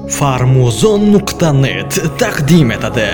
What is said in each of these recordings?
Farmuzon.net taqdim etadi.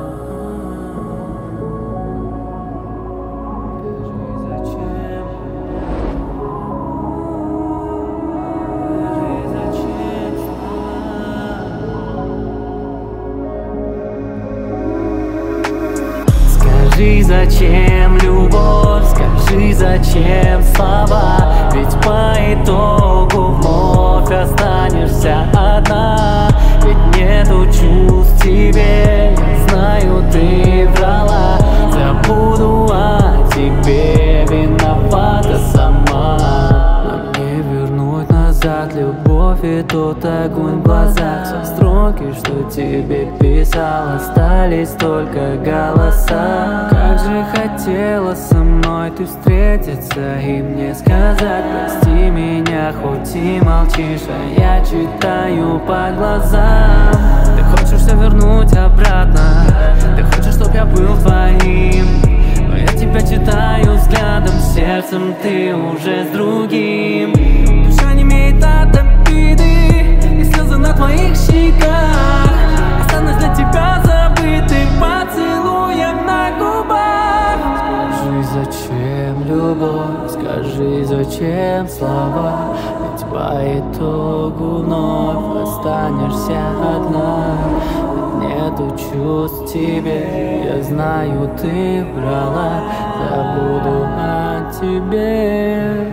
Скажи, зачем любовь, скажи, зачем слова, ведь по итогу вновь останешься одна. Ведь нету чувств в тебе, я знаю, ты врала. Забуду о тебе, виновата сама. Но мне вернуть назад любовь и тот огонь в глазах. Все строки, что тебе писал, остались только голоса. Как же хотела со мной ты встретиться и мне сказать: прости меня, хоть и молчишь, а я читаю по глазам. Ты хочешь все вернуть обратно, ты хочешь, чтоб я был твоим, но я тебя читаю взглядом, сердцем ты уже с другим. Душа не имеет от обиды, и слезы на твоих щеках останусь для тебя забытым поцелуем на губах. Скажи, зачем любовь, скажи, зачем слова, ведь по итогу вновь останешься одна. Ведь нету чувств в тебе, я знаю, ты врала. Забуду о тебе.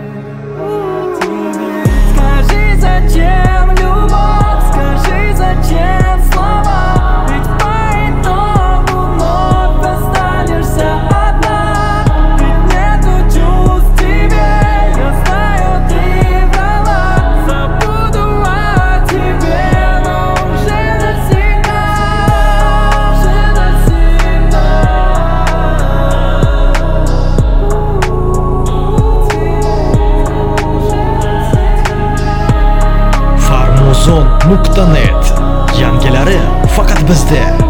Скажи, зачем любовь, скажи, зачем слова, ведь по итогу вновь останешься одна. Ведь нету чувств в тебе, я знаю, ты врала. Забуду о тебе, но уже навсегда, уже навсегда. Farmuzon.net yangilari faqat bizda.